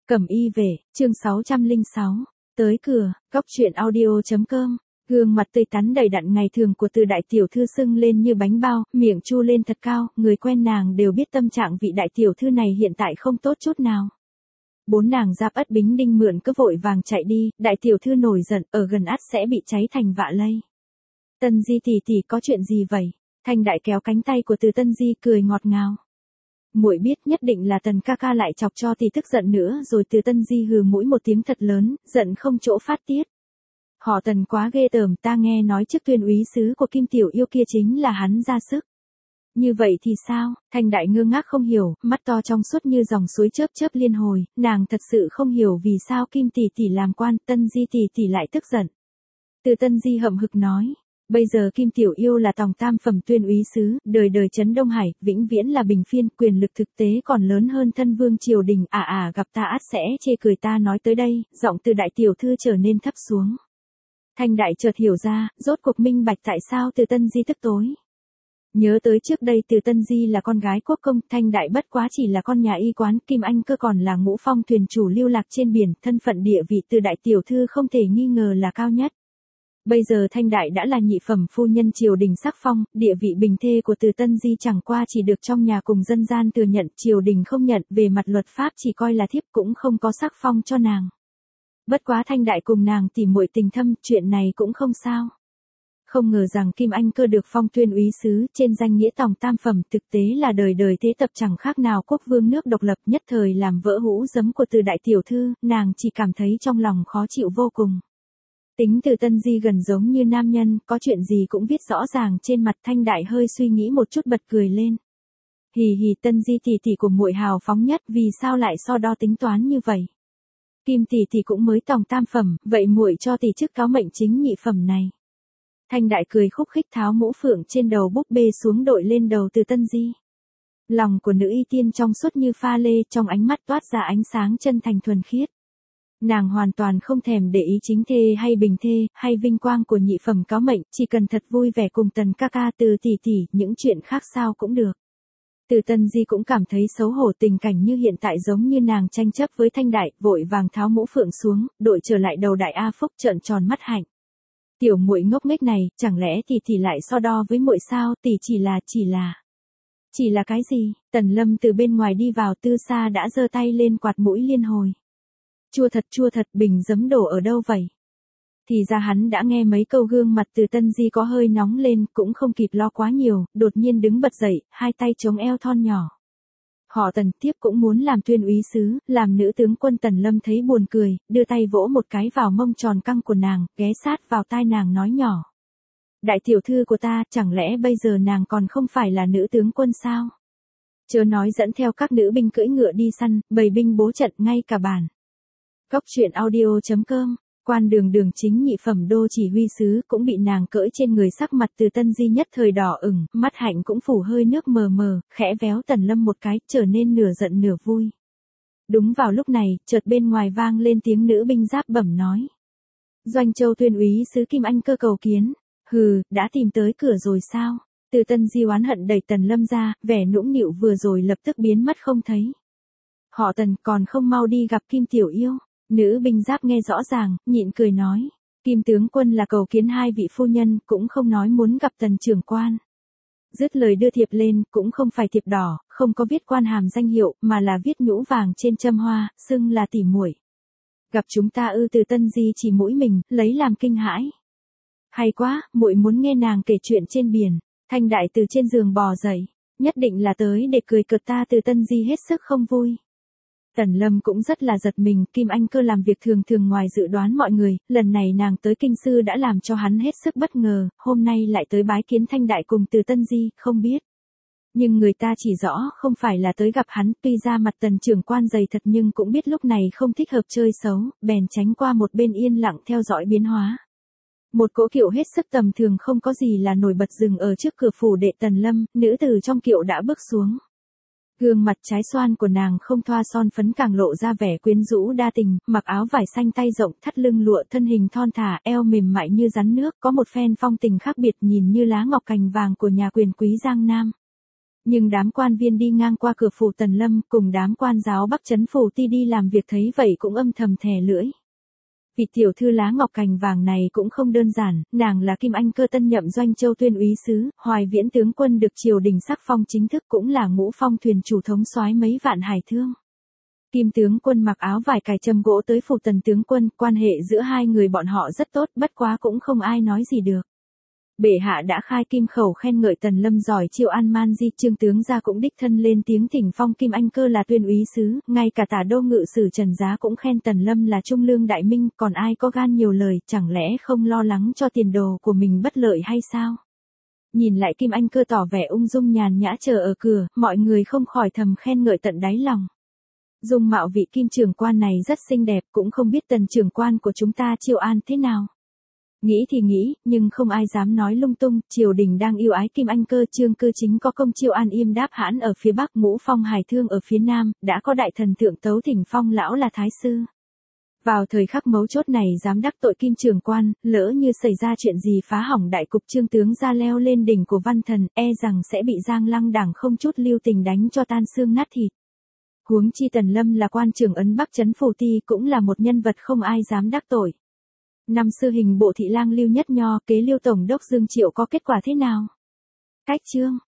Cẩm y về, chương 606. Tới cửa, góc truyện audio.com. Gương mặt tươi tắn đầy đặn ngày thường của Từ đại tiểu thư sưng lên như bánh bao, miệng chu lên thật cao, người quen nàng đều biết tâm trạng vị đại tiểu thư này hiện tại không tốt chút nào. Bốn nàng Giáp Ất Bính Đinh Mượn cứ vội vàng chạy đi, đại tiểu thư nổi giận, ở gần ắt sẽ bị cháy thành vạ lây. Tân Di tỷ tỷ có chuyện gì vậy? Thanh đại kéo cánh tay của Từ Tân Di cười ngọt ngào. Muội biết nhất định là Tần ca ca lại chọc cho tỷ tức giận nữa rồi. Từ Tân Di hừ mũi một tiếng thật lớn, giận không chỗ phát tiết. Họ Tần quá ghê tởm, ta nghe nói trước tuyên úy sứ của Kim tiểu yêu kia chính là hắn ra sức. Như vậy thì sao? Thanh đại ngơ ngác không hiểu, mắt to trong suốt như dòng suối chớp chớp liên hồi, nàng thật sự không hiểu vì sao Kim tỷ tỷ làm quan, Tân Di tỷ tỷ lại tức giận. Từ Tân Di hậm hực nói. Bây giờ Kim tiểu yêu là tòng tam phẩm tuyên úy sứ, đời đời trấn Đông Hải, vĩnh viễn là bình phiên, quyền lực thực tế còn lớn hơn thân vương triều đình, gặp ta ắt sẽ chê cười ta. Nói tới đây, giọng Từ đại tiểu thư trở nên thấp xuống. Thanh đại chợt hiểu ra, rốt cuộc minh bạch tại sao Từ Tân Di tức tối. Nhớ tới trước đây Từ Tân Di là con gái quốc công, Thanh đại bất quá chỉ là con nhà y quán, Kim Anh Cơ còn là ngũ phong thuyền chủ lưu lạc trên biển, thân phận địa vị Từ đại tiểu thư không thể nghi ngờ là cao nhất. Bây giờ Thanh đại đã là nhị phẩm phu nhân triều đình sắc phong, địa vị bình thê của Từ Tân Di chẳng qua chỉ được trong nhà cùng dân gian thừa nhận, triều đình không nhận, về mặt luật pháp chỉ coi là thiếp, cũng không có sắc phong cho nàng. Bất quá Thanh đại cùng nàng tỉ muội tình thâm, chuyện này cũng không sao. Không ngờ rằng Kim Anh Cơ được phong tuyên úy sứ, trên danh nghĩa tòng tam phẩm, thực tế là đời đời thế tập chẳng khác nào quốc vương nước độc lập, nhất thời làm vỡ hũ giấm của Từ đại tiểu thư, nàng chỉ cảm thấy trong lòng khó chịu vô cùng. Tính Từ Tân Di gần giống như nam nhân, có chuyện gì cũng viết rõ ràng trên mặt. Thanh đại hơi suy nghĩ một chút bật cười lên. Hì hì, Tân Di tỷ tỷ của muội hào phóng nhất, vì sao lại so đo tính toán như vậy? Kim tỷ tỷ cũng mới tòng tam phẩm, vậy muội cho tỷ chức cáo mệnh chính nhị phẩm này. Thanh đại cười khúc khích tháo mũ phượng trên đầu búp bê xuống đội lên đầu Từ Tân Di. Lòng của nữ y tiên trong suốt như pha lê, trong ánh mắt toát ra ánh sáng chân thành thuần khiết. Nàng hoàn toàn không thèm để ý chính thê hay bình thê, hay vinh quang của nhị phẩm cáo mệnh, chỉ cần thật vui vẻ cùng Tần ca ca, Từ tỷ tỷ, những chuyện khác sao cũng được. Từ Tân Di cũng cảm thấy xấu hổ, tình cảnh như hiện tại giống như nàng tranh chấp với Thanh đại, vội vàng tháo mũ phượng xuống, đội trở lại đầu đại A Phúc, trợn tròn mắt hạnh. Tiểu muội ngốc nghếch này, chẳng lẽ tỷ lại so đo với muội sao? Tỷ chỉ là cái gì? Tần Lâm từ bên ngoài đi vào, Tư Sa đã giơ tay lên quạt mũi liên hồi. Chua thật, bình giấm đổ ở đâu vậy? Thì ra hắn đã nghe mấy câu. Gương mặt Từ Tân Di có hơi nóng lên, cũng không kịp lo quá nhiều, đột nhiên đứng bật dậy, hai tay chống eo thon nhỏ. Họ Tần tiếp cũng muốn làm tuyên úy sứ, làm nữ tướng quân. Tần Lâm thấy buồn cười, đưa tay vỗ một cái vào mông tròn căng của nàng, ghé sát vào tai nàng nói nhỏ. Đại tiểu thư của ta, chẳng lẽ bây giờ nàng còn không phải là nữ tướng quân sao? Chớ nói dẫn theo các nữ binh cưỡi ngựa đi săn, bày binh bố trận, ngay cả bản. Góc truyện audio.com. Quan đường chính nhị phẩm đô chỉ huy sứ cũng bị nàng cỡi trên người, sắc mặt Từ Tân Di nhất thời đỏ ửng, mắt hạnh cũng phủ hơi nước mờ mờ, khẽ véo Tần Lâm một cái, trở nên nửa giận nửa vui. Đúng vào lúc này, chợt bên ngoài vang lên tiếng nữ binh Giáp bẩm nói. Doanh Châu tuyên úy sứ Kim Anh Cơ cầu kiến. Hừ, đã tìm tới cửa rồi sao? Từ Tân Di oán hận đẩy Tần Lâm ra, vẻ nũng nịu vừa rồi lập tức biến mất không thấy. Họ Tần, còn không mau đi gặp Kim tiểu yêu. Nữ binh Giáp nghe rõ ràng, nhịn cười nói. Kim tướng quân là cầu kiến hai vị phu nhân, cũng không nói muốn gặp Tần trưởng quan. Dứt lời đưa thiệp lên, cũng không phải thiệp đỏ, không có viết quan hàm danh hiệu, mà là viết nhũ vàng trên châm hoa, xưng là tỷ muội. Gặp chúng ta ư? Từ Tân Di chỉ mũi mình, lấy làm kinh hãi. Hay quá, muội muốn nghe nàng kể chuyện trên biển. Thanh đại từ trên giường bò dậy, nhất định là tới để cười cợt ta. Từ Tân Di hết sức không vui. Tần Lâm cũng rất là giật mình, Kim Anh Cơ làm việc thường ngoài dự đoán mọi người, lần này nàng tới kinh sư đã làm cho hắn hết sức bất ngờ, hôm nay lại tới bái kiến Thanh đại cùng Từ Tân Di, không biết. Nhưng người ta chỉ rõ không phải là tới gặp hắn, tuy ra mặt Tần trưởng quan dày thật nhưng cũng biết lúc này không thích hợp chơi xấu, bèn tránh qua một bên yên lặng theo dõi biến hóa. Một cỗ kiệu hết sức tầm thường không có gì là nổi bật dừng ở trước cửa phủ đệ Tần Lâm, nữ tử trong kiệu đã bước xuống. Gương mặt trái xoan của nàng không thoa son phấn càng lộ ra vẻ quyến rũ đa tình, mặc áo vải xanh tay rộng, thắt lưng lụa, thân hình thon thả, eo mềm mại như rắn nước, có một phen phong tình khác biệt, nhìn như lá ngọc cành vàng của nhà quyền quý Giang Nam. Nhưng đám quan viên đi ngang qua cửa phủ Tần Lâm cùng đám quan giáo Bắc Trấn phủ ti đi làm việc thấy vậy cũng âm thầm thè lưỡi. Vị tiểu thư lá ngọc cành vàng này cũng không đơn giản, nàng là Kim Anh Cơ tân nhậm Doanh Châu tuyên úy sứ, Hoài Viễn tướng quân được triều đình sắc phong chính thức, cũng là Ngũ Phong thuyền chủ thống soái mấy vạn hải thương. Kim tướng quân mặc áo vải cài châm gỗ tới phủ Tần tướng quân, quan hệ giữa hai người bọn họ rất tốt, bất quá cũng không ai nói gì được. Bệ hạ đã khai kim khẩu khen ngợi Tần Lâm giỏi chiêu an man di, Trương tướng gia cũng đích thân lên tiếng thỉnh phong Kim Anh Cơ là tuyên úy sứ, ngay cả tả đô ngự sử Trần Giá cũng khen Tần Lâm là trung lương đại minh, còn ai có gan nhiều lời, chẳng lẽ không lo lắng cho tiền đồ của mình bất lợi hay sao? Nhìn lại Kim Anh Cơ tỏ vẻ ung dung nhàn nhã chờ ở cửa, mọi người không khỏi thầm khen ngợi tận đáy lòng. Dung mạo vị Kim trưởng quan này rất xinh đẹp, cũng không biết Tần trưởng quan của chúng ta chiêu an thế nào. Nghĩ thì nghĩ, nhưng không ai dám nói lung tung, triều đình đang yêu ái Kim Anh Cơ, Trương Cư Chính có công chiêu an Yêm Đáp Hãn ở phía bắc, Ngũ Phong Hải Thương ở phía nam, đã có đại thần thượng tấu thỉnh phong lão là thái sư. Vào thời khắc mấu chốt này dám đắc tội Kim trưởng quan, lỡ như xảy ra chuyện gì phá hỏng đại cục, Trương tướng gia leo lên đỉnh của văn thần, e rằng sẽ bị Giang Lăng Đảng không chút lưu tình đánh cho tan xương nát thịt. Huống chi Tần Lâm là quan trưởng ấn Bắc Trấn phủ ti, cũng là một nhân vật không ai dám đắc tội. Năm xưa hình bộ thị lang Lưu Nhất Nho kế Liêu tổng đốc Dương Triệu có kết quả thế nào? Cách chương